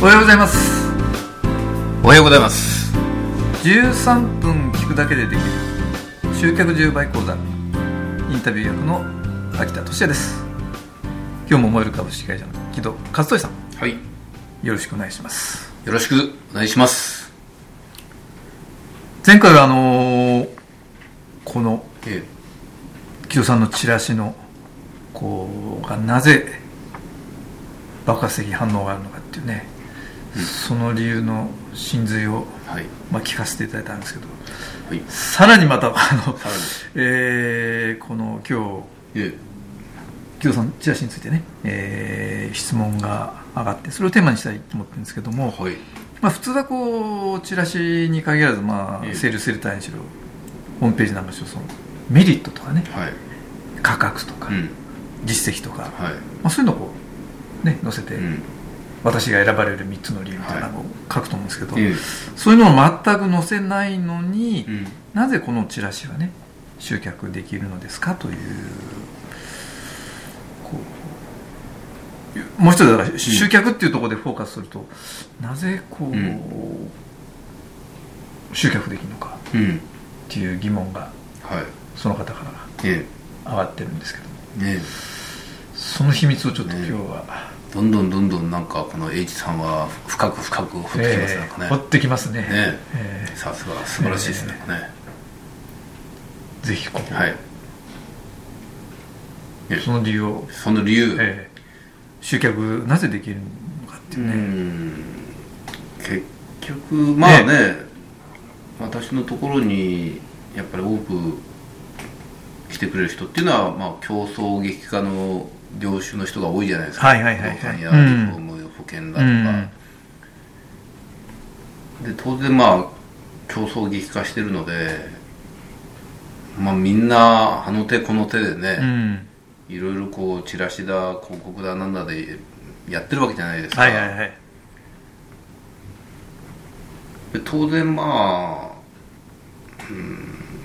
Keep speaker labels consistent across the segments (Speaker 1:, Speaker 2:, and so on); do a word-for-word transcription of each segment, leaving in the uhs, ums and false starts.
Speaker 1: おはようございます。
Speaker 2: おはようございます。
Speaker 1: じゅうさんぷん聞くだけでできる集客じゅうばい講座、インタビュー役の秋田俊也です。今日も燃える株式会社の木戸和俊さん、
Speaker 2: はい、
Speaker 1: よろしくお願いします。
Speaker 2: よろしくお願いします。
Speaker 1: 前回はあのー、この、
Speaker 2: え
Speaker 1: え、木戸さんのチラシのこうがなぜ爆発的反応があるのかっていうね、うん、その理由の真髄を、はい、まあ、聞かせていただいたんですけど、はい、さらにまたあの、えー、この今日、ええ、木戸さんのチラシについてね、えー、質問が上がって、それをテーマにしたいと思ってるんですけども、はい、まあ、普通はこうチラシに限らず、まあええ、セールスセルターにしろホームページなんかしろ、そのメリットとかね、はい、価格とか、うん、実績とか、はい、まあ、そういうのをこう、ね、載せて、うん、私が選ばれるみっつの理由みたいなのを書くと思うんですけど、はい、そういうのを全く載せないのに、うん、なぜこのチラシはね集客できるのですかという、こうもう一つだから集客っていうところでフォーカスすると、うん、なぜこう、うん、集客できるのかっていう疑問が、はい、その方から上がってるんですけども、ね、その秘密をちょっと今日は、ね、
Speaker 2: どんどんどんどんなんかこの H さんは深く深く掘ってきますね、
Speaker 1: えー、掘ってきますね、ね、
Speaker 2: えー、さすが素晴らしいですね、えー、ね、
Speaker 1: ぜひここ、
Speaker 2: はい、
Speaker 1: その理由を
Speaker 2: その理由、
Speaker 1: えー、集客なぜできるのかっていうね、うん、
Speaker 2: 結局まあね、えー、私のところにやっぱり多く来てくれる人っていうのは、まあ、競争激化の業種の人が多いじゃないですか。
Speaker 1: はいはいはいはい、
Speaker 2: 不動産やリフォーム、うん、保険だとか、うん、で当然まあ競争激化してるので、まあ、みんなあの手この手でね、うん、いろいろこうチラシだ広告だなんだでやってるわけじゃないですか。
Speaker 1: はいはいはい、
Speaker 2: で当然まあ、うん、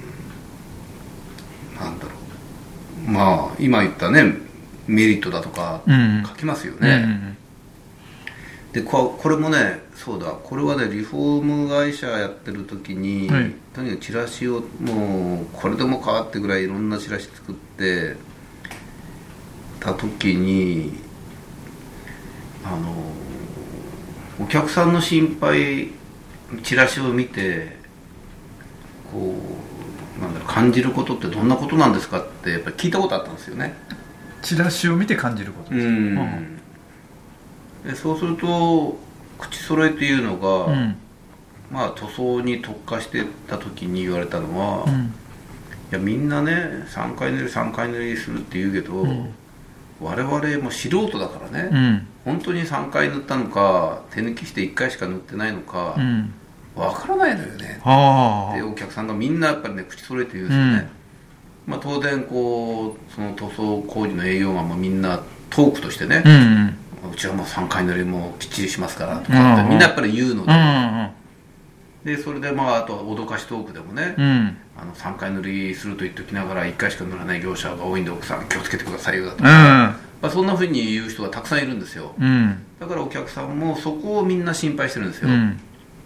Speaker 2: なんだろう、まあ今言ったねメリットだとか書きますよね、うんうん、で こ, これもね、そうだ、これはねリフォーム会社やってる時に、はい、とにかくチラシをもうこれでもかってぐらいいろんなチラシ作ってた時に、あのお客さんの心配、チラシを見てこうなんだろう、感じることってどんなことなんですかってやっぱり聞いたことあったんですよね。
Speaker 1: チラシを見て感じることです、うん、
Speaker 2: でそうすると口揃えっていうのが、うん、まあ塗装に特化してた時に言われたのは、うん、いやみんなねさんかい塗りさんかい塗りするって言うけど、うん、我々も素人だからね、うん、本当にさんかい塗ったのか手抜きしていっかいしか塗ってないのか、うん、分からないのよねってお客さんがみんなやっぱりね口揃えて言うんですよね、うん、まあ、当然こうその塗装工事の営業マンもみんなトークとしてね、うんうん、うちはもうさんかい塗りもきっちりしますからとかってみんなやっぱり言うので、うんうん、でそれでまああとは脅かしトークでもね、うん、あのさんかい塗りすると言っておきながらいっかいしか塗らない業者が多いんで奥さん気をつけてくださいよだとか、うん、まあ、そんな風に言う人がたくさんいるんですよ、うん、だからお客さんもそこをみんな心配してるんですよ、うん、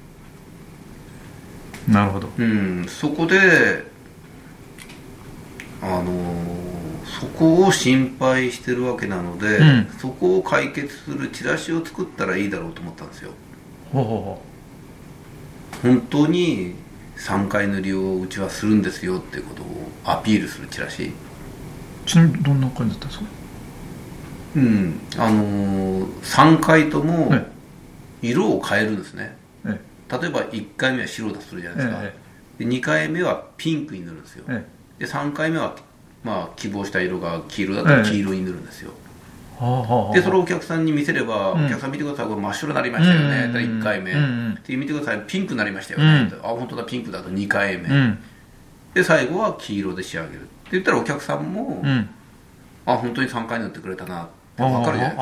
Speaker 1: なるほど、
Speaker 2: うん、そこであのー、そこを心配してるわけなので、うん、そこを解決するチラシを作ったらいいだろうと思ったんですよ。
Speaker 1: ほうほうほ
Speaker 2: う、本当にさんかい塗りをうちはするんですよっていうことをアピールするチラシ。
Speaker 1: ちなみにどんな感じだったんですか？
Speaker 2: うん、あのー、さんかいとも色を変えるんですね、ええ、例えばいっかいめは白だとするじゃないですか、ええ、でにかいめはピンクに塗るんですよ、ええ、でさんかいめは、まあ、希望した色が黄色だったら黄色に塗るんですよ、ええ、でそれをお客さんに見せれば、うん、お客さん見てください、これ真っ白になりましたよね、うん、いっかいめ、うん、で見てくださいピンクになりましたよね、うん、あ本当だピンクだとにかいめ、うん、で最後は黄色で仕上げるって言ったらお客さんも、うん、あ本当にさんかい塗ってくれたなって分かるじゃないですか。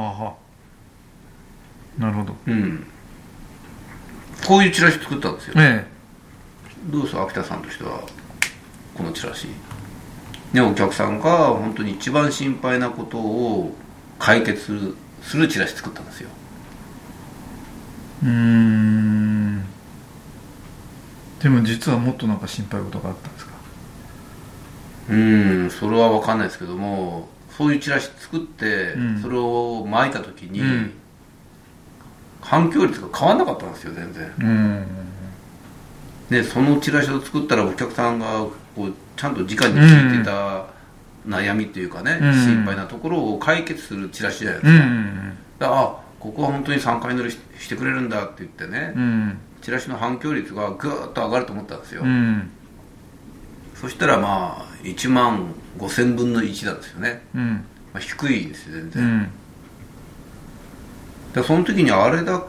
Speaker 1: なるほど、
Speaker 2: うん、こういうチラシ作ったんですよ、ええ、どうです秋田さんとしてはこのチラシ、ね、お客さんが本当に一番心配なことを解決するチラシ作ったんですよ。
Speaker 1: うーん。でも実はもっとなんか心配事があったんですか？
Speaker 2: うーん、それは分かんないですけども、そういうチラシ作って、うん、それを巻いた時に、うん、反響率が変わんなかったんですよ全然。うん、でそのチラシを作ったらお客さんがこうちゃんと直に聞いてた悩みっていうかね、うん、心配なところを解決するチラシじゃないですか。うん、だからあここは本当にさんかい塗り し, してくれるんだって言ってね、うん、チラシの反響率がぐーっと上がると思ったんですよ。うん、そしたらまあいちまんごせんぶんのいちなんですよね。うん、まあ、低いですよ全然。うん、でその時にあれだけ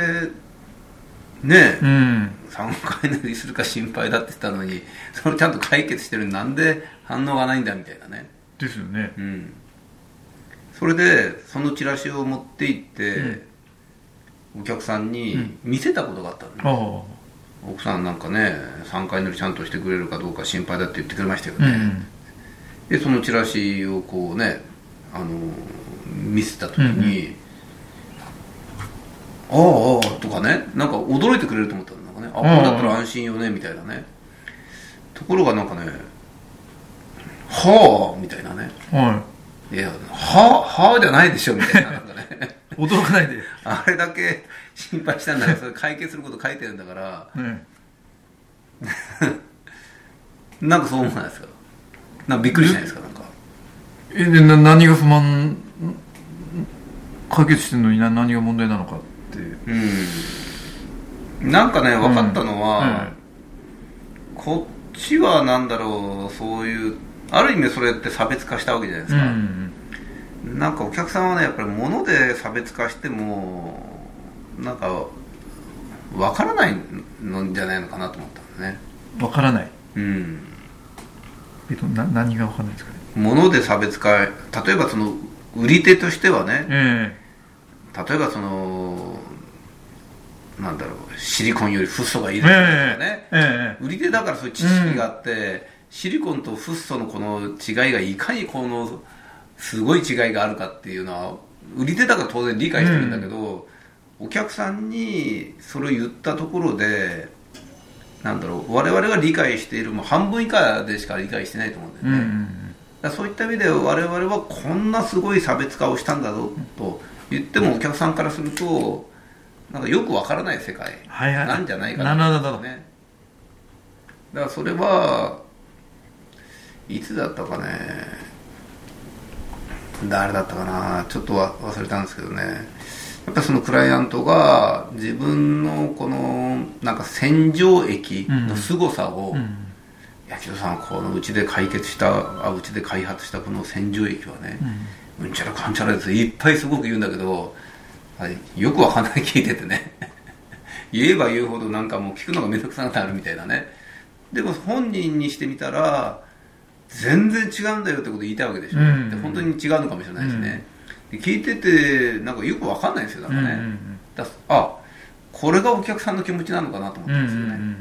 Speaker 2: ね、うん、さんかい塗りするか心配だって言ったのに、それちゃんと解決してるのになんで反応がないんだみたいなね。
Speaker 1: ですよね。
Speaker 2: うん、それでそのチラシを持って行って、うん、お客さんに見せたことがあったの、うん、奥さんなんかねさんかい塗りちゃんとしてくれるかどうか心配だって言ってくれましたよね。うん、でそのチラシをこうねあの見せた時に、うんああああとかね、なんか驚いてくれると思ったんだね。あこれだったら安心よねみたいなね。ところがなんかね、はあみたいなね。はい。いや、はあはあじゃないでしょみたいななんかね。
Speaker 1: 驚かないで。
Speaker 2: あれだけ心配したんだから、それ解決すること書いてるんだから。うん、なんかそう思わないですか。なんかびっくりしないですかなんか。
Speaker 1: えでな何が不満解決してるのに何が問題なのか。
Speaker 2: うん、なんかね分かったのは、うんうん、こっちはなんだろうそういうある意味それって差別化したわけじゃないですか、うんうん、なんかお客さんはねやっぱり物で差別化してもなんか分からないのじゃないのかなと思ったんですね。
Speaker 1: 分からない、
Speaker 2: うん
Speaker 1: えっと、な何が分からないですかね。
Speaker 2: 物で差別化、例えばその売り手としてはね、えー、例えばそのなんだろうシリコンよりフッ素がいいですとかね、えーえー、売り手だからそういう知識があって、うん、シリコンとフッ素のこの違いがいかにこのすごい違いがあるかっていうのは売り手だから当然理解してるんだけど、うん、お客さんにそれを言ったところでなんだろう我々が理解しているもう半分以下でしか理解してないと思うんだよね、うん、だからそういった意味で我々はこんなすごい差別化をしたんだぞと言ってもお客さんからするとなんかよくわからない世界なんじゃないかな、
Speaker 1: なるほど
Speaker 2: ね。だからそれはいつだったかね、誰だったかな、ちょっと忘れたんですけどね。やっぱりそのクライアントが自分のこのなんか洗浄液の凄さを、うんうん、いや木戸さんこのうちで解決したあうちで開発したこの洗浄液はね、うん、うんちゃらかんちゃらですいっぱいすごく言うんだけど。はい、よくわかんない聞いててね言えば言うほどなんかもう聞くのがめんどくさくなるみたいなね。でも本人にしてみたら全然違うんだよってことを言いたいわけでしょ、うんうん、で本当に違うのかもしれないしね、うん、で聞いててなんかよくわかんないんですよだからね、うんうんうん、だあこれがお客さんの気持ちなのかなと思ったんですよね、うんうんうん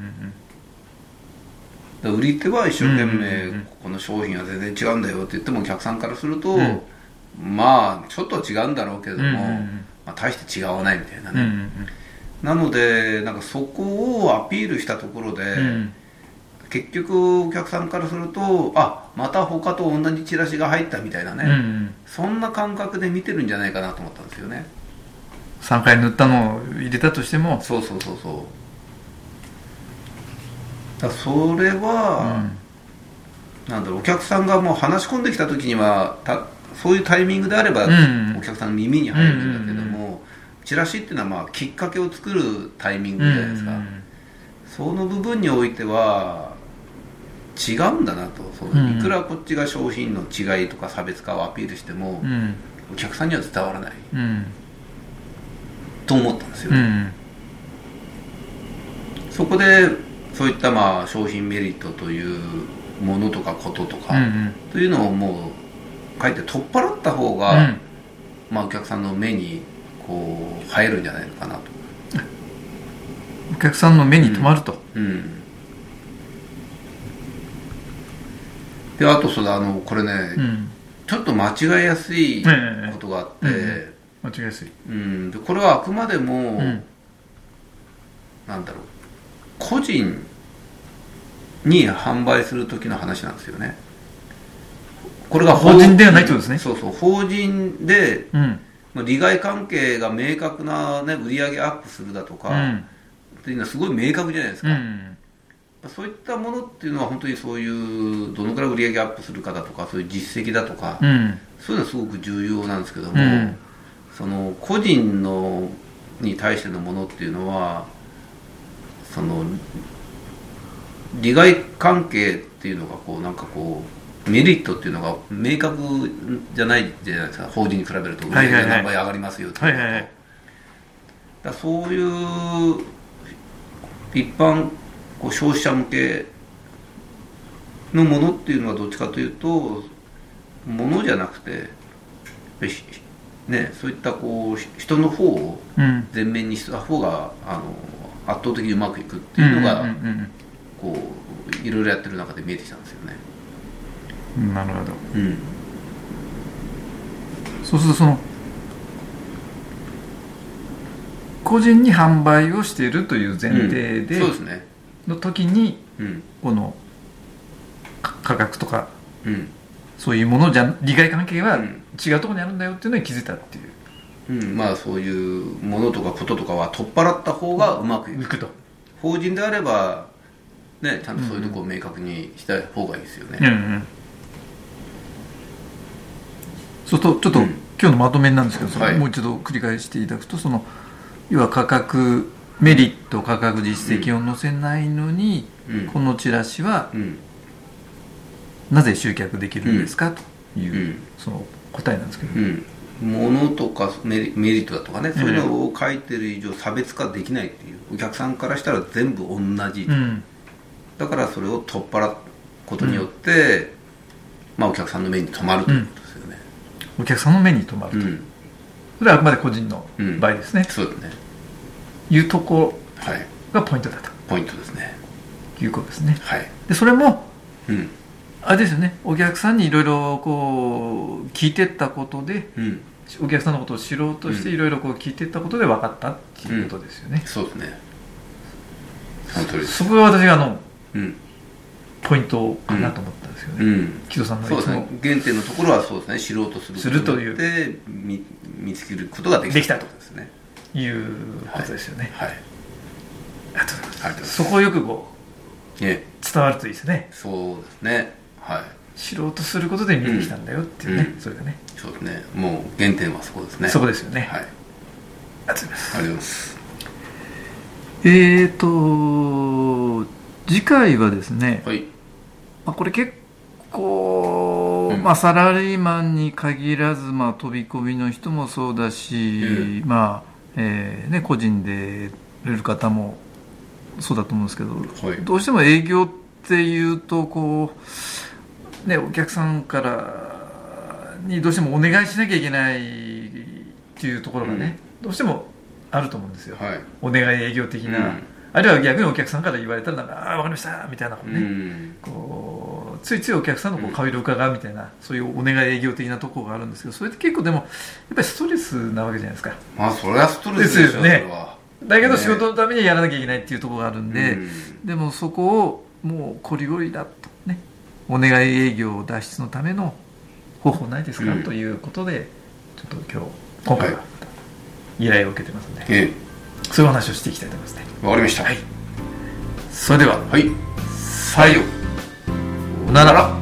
Speaker 2: 、だ売り手は一生懸命、うんうんうん、この商品は全然違うんだよって言ってもお客さんからすると、うん、まあちょっと違うんだろうけども、うんうんうんまあ、大して違わないみたいなね、うんうんうん、なのでなんかそこをアピールしたところで、うん、結局お客さんからするとあまた他と同じチラシが入ったみたいなね、うんうん、そんな感覚で見てるんじゃないかなと思ったんですよね。
Speaker 1: さんかい塗ったのを入れたとしても
Speaker 2: そうそうそうそうだそれは、うん、なんだろうお客さんがもう話し込んできた時にはたそういうタイミングであれば、うん、お客さんの耳に入るんだけども、うんうん、チラシっていうのはまあきっかけを作るタイミングじゃないですか、うんうん、その部分においては違うんだなとそう、うん、いくらこっちが商品の違いとか差別化をアピールしても、うん、お客さんには伝わらない、うん、と思ったんですよ、うん、そこでそういったまあ商品メリットというものとかこととか、うんうん、というのをもう書いて取っ払った方が、うんまあ、お客さんの目にこう入るんじゃないのかなと。
Speaker 1: お客さんの目に留まると、うんうん、
Speaker 2: であとそれあのこれね、うん、ちょっと間違いやすいことがあって、ええええ、
Speaker 1: 間違いやすい、
Speaker 2: うん、でこれはあくまでも、うん、 なんだろう、個人に販売する時の話なんですよね。これが
Speaker 1: 法人ではないってことですね。
Speaker 2: そうそう、法人で、
Speaker 1: うん、
Speaker 2: 利害関係が明確な、ね、売上アップするだとか、うん、っていうのはすごい明確じゃないですか、うん、そういったものっていうのは本当にそういうどのくらい売上アップするかだとか、そういう実績だとか、うん、そういうのはすごく重要なんですけども、うん、その個人のに対してのものっていうのは、その利害関係っていうのがこうなんかこうメリットっていうのが明確じゃないじゃないですか。法人に比べると売り上げが何倍上がりますよっていうのは、だそういう一般こう消費者向けのものっていうのはどっちかというとものじゃなくて、ね、そういったこう人の方を前面にした方が、あの圧倒的にうまくいくっていうのが、こういろいろやってる中で見えてきたんですよね。
Speaker 1: なるほど、うん、そうするとその個人に販売をしているという前提で、
Speaker 2: うん、そうですね、
Speaker 1: の時に、うん、この価格とか、うん、そういうものじゃ利害関係は違うところにあるんだよっていうのに気づいたっていう、
Speaker 2: うん、まあそういうものとかこととかは取っ払った方がうまくいく、うん、いくと。法人であればね、ちゃんとそういうところを明確にした方がいいですよね。うんうん、
Speaker 1: そうするとちょっと、うん、今日のまとめなんですけど、はい、もう一度繰り返していただくと、その要は価格メリット価格実績を載せないのに、うん、このチラシは、うん、なぜ集客できるんですか、という、うん、その答えなんですけど、うん、
Speaker 2: 物とかメリ、メリットだとかね、そういうのを書いてる以上差別化できないっていう、お客さんからしたら全部同じ、うん、だからそれを取っ払うことによって、うん、まあ、お客さんの目に留まるということですよね。
Speaker 1: うん、お客さんの目に留まると、うん、それはあくまで個人の場合ですね、
Speaker 2: うん、そうですね、
Speaker 1: いうところがポイントだと、はい、
Speaker 2: ポイントですね、
Speaker 1: いうことですね。
Speaker 2: はい、
Speaker 1: でそれも、うん、あれですよね、お客さんにいろいろこう聞いてったことで、うん、お客さんのことを知ろうとしていろいろこう聞いてったことで分かったっていうことですよね。
Speaker 2: うん、そうですね、その通りです。
Speaker 1: そこが私があの、うん、ポイントかなと思ったんですよね。うん、木戸さんのいつも
Speaker 2: そうですね、原点のところはそうですね、知ろうとすることによって見、見つけることができた
Speaker 1: できたと
Speaker 2: ですね、
Speaker 1: いうことですよね。
Speaker 2: はい、はい、
Speaker 1: ありがとうございます。そこをよくこう、ね、伝わるといいですね。
Speaker 2: そうですね、はい、
Speaker 1: 知ろうとすることで見えてきたんだよっていうね、うん、それがね、
Speaker 2: そうですね、もう原点はそこですね。
Speaker 1: そこですよね。
Speaker 2: はい、
Speaker 1: ありがとうございます。
Speaker 2: ありがとうございます。
Speaker 1: えーと次回はですね、はい、まあ、これ結構、うん、まあ、サラリーマンに限らず、まあ、飛び込みの人もそうだし、うん、まあえーね、個人で売れる方もそうだと思うんですけど、はい、どうしても営業っていうとこう、ね、お客さんからにどうしてもお願いしなきゃいけないっていうところがね、うん、どうしてもあると思うんですよ、はい、お願い営業的な、うん、あるいは逆にお客さんから言われたらなんか、ああ分かりましたみたいな、ね、うん、こうついついお客さんのこう顔色を伺うみたいな、そういうお願い営業的なところがあるんですけど、それって結構でもやっぱりストレスなわけじゃないですか。
Speaker 2: まあそれはストレスですよね。
Speaker 1: だけど仕事のためにやらなきゃいけないっていうところがあるんで、うん、でもそこをもうこりごりだとね、お願い営業脱出のための方法ないですか、うん、ということでちょっと今日今回は依頼を受けてますので、はい、そういう話をしていきたいと思いますね。
Speaker 2: わかりました。
Speaker 1: はい、それでは、
Speaker 2: はい、
Speaker 1: さようなら。